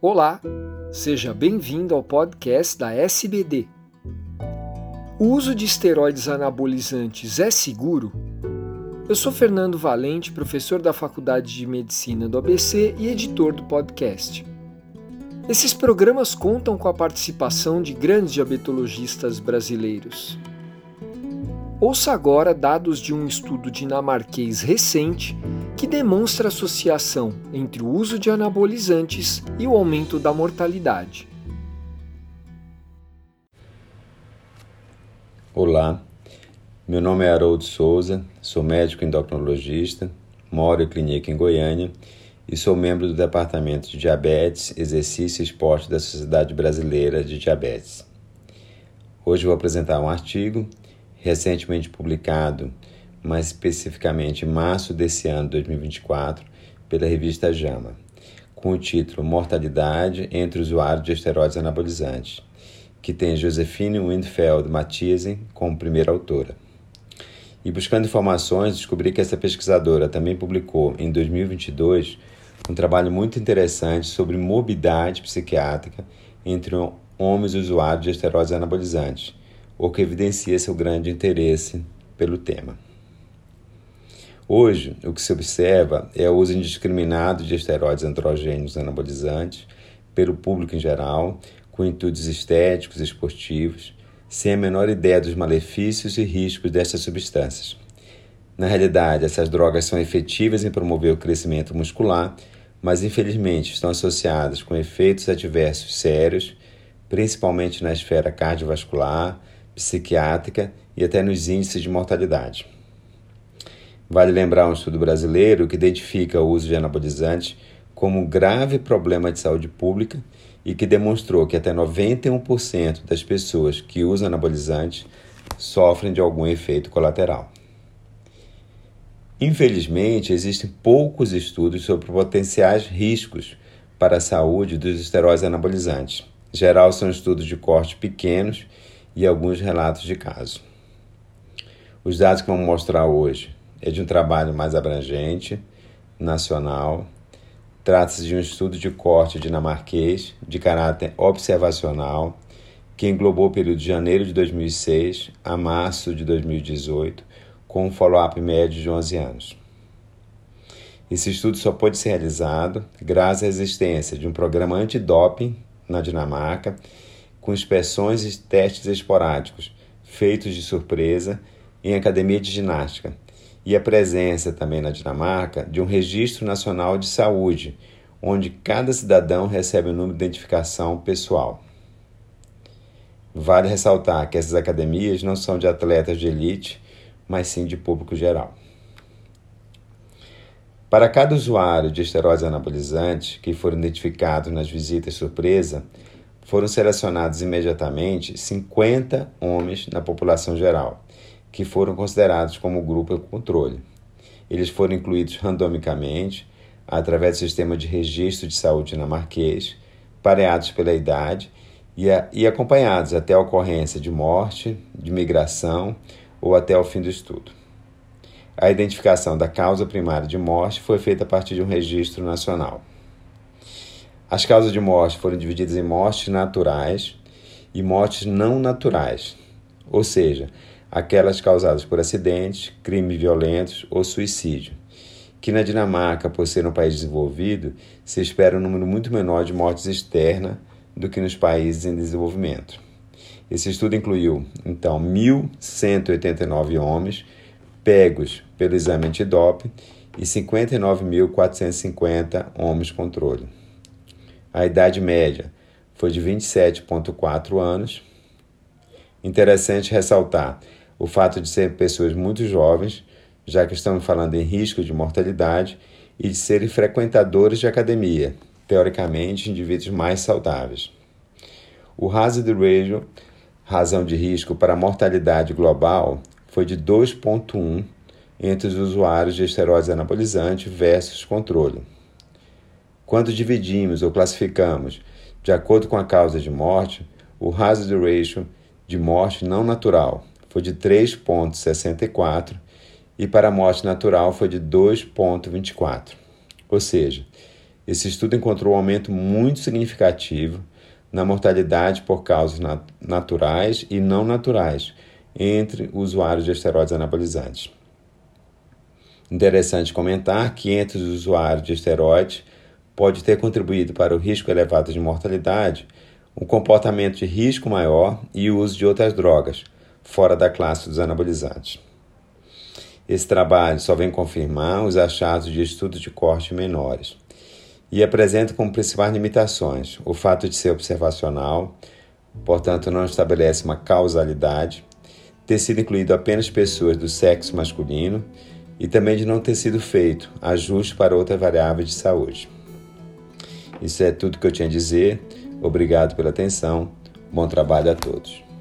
Olá, seja bem-vindo ao podcast da SBD. O uso de esteroides anabolizantes é seguro? Eu sou Fernando Valente, professor da Faculdade de Medicina do ABC e editor do podcast. Esses programas contam com a participação de grandes diabetologistas brasileiros. Ouça agora dados de um estudo dinamarquês recente que demonstra associação entre o uso de anabolizantes e o aumento da mortalidade. Olá, meu nome é Haroldo Souza, sou médico endocrinologista, moro em clínica em Goiânia e sou membro do Departamento de Diabetes, Exercício e Esporte da Sociedade Brasileira de Diabetes. Hoje vou apresentar um artigo recentemente publicado, mais especificamente em março desse ano, 2024, pela revista JAMA, com o título Mortalidade entre usuários de esteroides anabolizantes, que tem Josephine Windfeld Mathiesen como primeira autora. E buscando informações, descobri que essa pesquisadora também publicou, em 2022, um trabalho muito interessante sobre morbidade psiquiátrica entre homens usuários de esteroides anabolizantes, o que evidencia seu grande interesse pelo tema. Hoje, o que se observa é o uso indiscriminado de esteroides androgênicos anabolizantes pelo público em geral, com intuitos estéticos e esportivos, sem a menor ideia dos malefícios e riscos dessas substâncias. Na realidade, essas drogas são efetivas em promover o crescimento muscular, mas infelizmente estão associadas com efeitos adversos sérios, principalmente na esfera cardiovascular, psiquiátrica e até nos índices de mortalidade. Vale lembrar um estudo brasileiro que identifica o uso de anabolizantes como um grave problema de saúde pública e que demonstrou que até 91% das pessoas que usam anabolizantes sofrem de algum efeito colateral. Infelizmente, existem poucos estudos sobre potenciais riscos para a saúde dos esteroides anabolizantes. Em geral, são estudos de corte pequenos e alguns relatos de caso. Os dados que vamos mostrar hoje é de um trabalho mais abrangente, nacional. Trata-se de um estudo de corte dinamarquês de caráter observacional que englobou o período de janeiro de 2006 a março de 2018, com um follow-up médio de 11 anos. Esse estudo só pôde ser realizado graças à existência de um programa antidoping na Dinamarca, com inspeções e testes esporádicos feitos de surpresa em academia de ginástica, e a presença também na Dinamarca de um registro nacional de saúde, onde cada cidadão recebe um número de identificação pessoal. Vale ressaltar que essas academias não são de atletas de elite, mas sim de público geral. Para cada usuário de esteroides anabolizantes que foram identificados nas visitas surpresa, foram selecionados imediatamente 50 homens na população geral, que foram considerados como grupo controle. Eles foram incluídos randomicamente, através do sistema de registro de saúde dinamarquês, pareados pela idade e acompanhados até a ocorrência de morte, de migração ou até o fim do estudo. A identificação da causa primária de morte foi feita a partir de um registro nacional. As causas de morte foram divididas em mortes naturais e mortes não naturais, ou seja, aquelas causadas por acidentes, crimes violentos ou suicídio, que na Dinamarca, por ser um país desenvolvido, se espera um número muito menor de mortes externas do que nos países em desenvolvimento. Esse estudo incluiu, então, 1.189 homens pegos pelo exame antidoping e 59.450 homens controle. A idade média foi de 27,4 anos. Interessante ressaltar o fato de serem pessoas muito jovens, já que estamos falando em risco de mortalidade, e de serem frequentadores de academia, teoricamente indivíduos mais saudáveis. O hazard ratio, razão de risco para a mortalidade global, foi de 2,1 entre os usuários de esteroides anabolizantes versus controle. Quando dividimos ou classificamos de acordo com a causa de morte, o hazard ratio de morte não natural foi de 3,64 e para a morte natural foi de 2,24. Ou seja, Esse estudo encontrou um aumento muito significativo na mortalidade por causas naturais e não naturais entre usuários de esteroides anabolizantes. Interessante comentar que entre os usuários de esteroides pode ter contribuído para o risco elevado de mortalidade um comportamento de risco maior e o uso de outras drogas, fora da classe dos anabolizantes. Esse trabalho só vem confirmar os achados de estudos de corte menores e apresenta como principais limitações o fato de ser observacional, portanto não estabelece uma causalidade, ter sido incluído apenas pessoas do sexo masculino e também de não ter sido feito ajuste para outras variáveis de saúde. Isso é tudo que eu tinha a dizer. Obrigado pela atenção. Bom trabalho a todos.